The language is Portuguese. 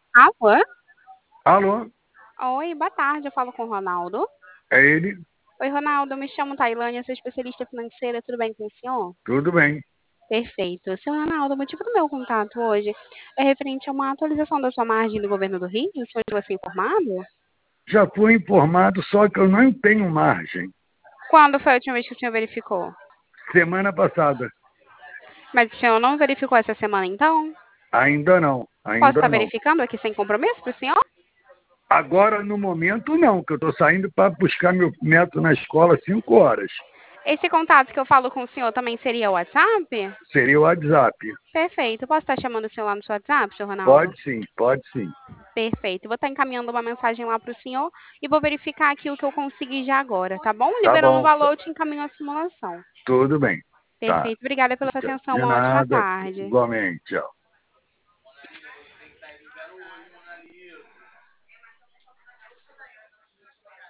Alô? Alô, Oi, boa tarde. Eu falo com o Ronaldo. é ele? Oi, Ronaldo. Me chamo Tailândia, sou especialista financeira. Tudo bem com o senhor? Tudo bem. Perfeito. Seu Ronaldo, o motivo do meu contato hoje é referente a uma atualização da sua margem do governo do Rio. O senhor já foi informado? Já fui informado, só que eu não tenho margem. Quando foi a última vez que o senhor verificou? Semana passada. Mas o senhor não verificou essa semana, então? Ainda não, Posso ainda estar não. verificando aqui sem compromisso para o senhor? Agora, no momento, não, que eu estou saindo para buscar meu neto na escola às 5 horas. Esse contato que eu falo com o senhor também seria o WhatsApp? Seria o WhatsApp. Perfeito. Posso estar chamando o senhor lá no seu WhatsApp, seu Ronaldo? Pode sim, pode sim. Perfeito. Vou estar encaminhando uma mensagem lá para o senhor e vou verificar aqui o que eu consegui já agora, tá bom? Tá Liberando o bom, valor, eu te encaminho a simulação. tudo bem. Tá. Perfeito. Obrigada pela sua atenção. De Uma ótima nada, tarde. igualmente, tchau.